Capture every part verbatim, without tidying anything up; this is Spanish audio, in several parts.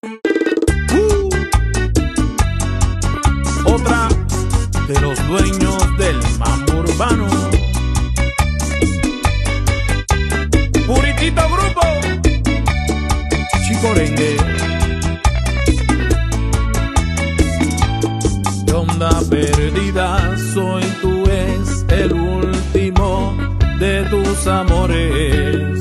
Uh, otra de los dueños del mambo urbano. Puritito Grupo, Chicorengue. ¿Qué onda perdida? Soy tú, es el último de tus amores.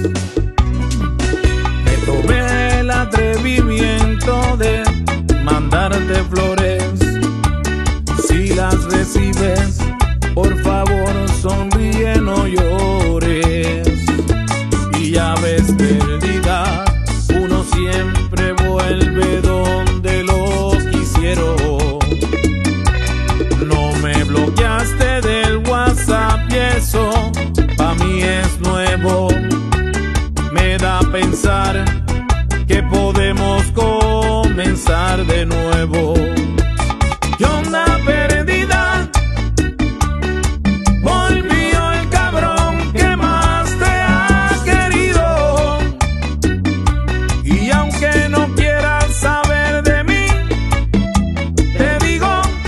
Me tomé el atrevimiento de mandarte flores. Si las recibes, por favor sonríe, no llores. Y ya ves perdida, uno siempre vuelve donde los quisieron. No me bloqueaste del WhatsApp y eso pa' mí es nuevo. Me da a pensar que podemos comenzar de nuevo. ¿Qué onda perdida? Volvió el cabrón que más te ha querido. Y aunque no quieras saber de mí, te digo,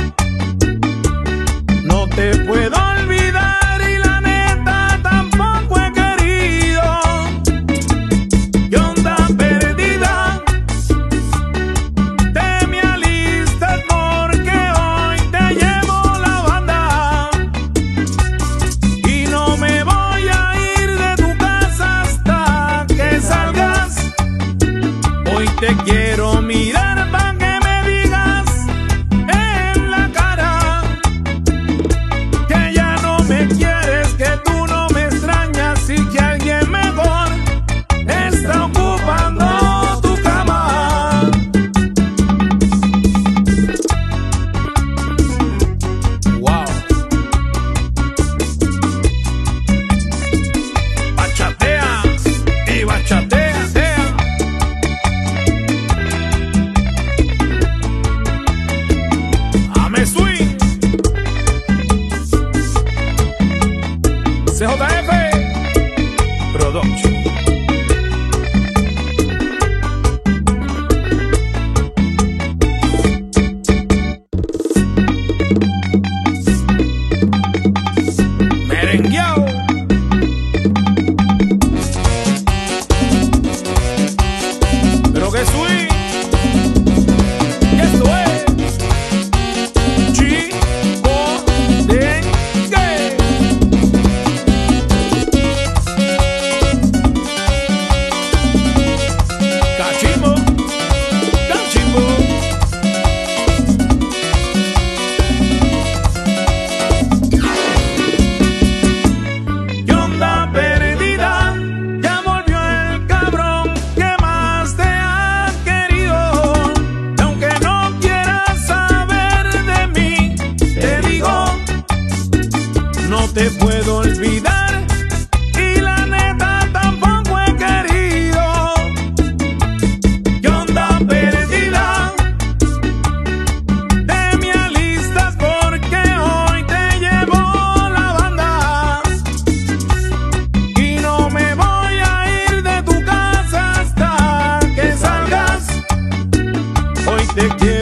no te puedo olvidar y la neta tampoco he querido. ¿Qué onda perdida? Te me alistas porque hoy te llevo la banda. Y no me voy a ir de tu casa hasta que salgas. Hoy te quiero mirar pa' que me digas en la cara que ya no me quieres, que tú no me extrañas y que alguien mejor está ocupando tu cama. Wow. Bachatea y bachatea. Ame swing. C J F Production. Merengueao. Pero que swing. Y esto es Chicorengue. Cachimbo, cachimbo. ¿Qué onda perdida? Ya volvió el cabrón que más te ha querido. Y aunque no quieras saber de mí, te digo, no te puedo olvidar y la neta tampoco he querido. ¿Qué onda perdida? Te me alistas porque hoy te llevo la banda. Y no me voy a ir de tu casa hasta que salgas. Hoy te quiero